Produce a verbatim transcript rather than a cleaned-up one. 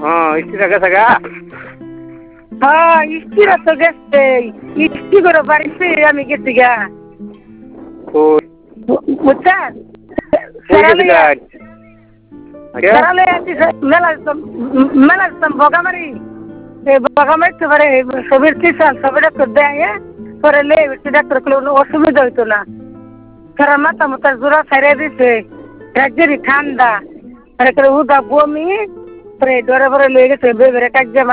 স্ত্রীরা গেছে গা? হ্যাঁ স্ত্রীরা তো গেছে, স্ত্রী করে বাড়িতে আমি গেছি গা। কই বুঝছেন? কই গেছিলেন? মেলা মেলা বগামারি বগামারি তো পারে ছবির কিষান ছবি ডাক্তার দেয় পরে লে ডাক্তার কোনো অসুবিধা হইতো না। কারণ মাথা মাথা জোড়া ছাড়িয়ে দিছে, রাজ্যেরই ঠান্ডা, উদা বমি, পরে ডরে পরে লেগে গেছে বেবেরে কাজ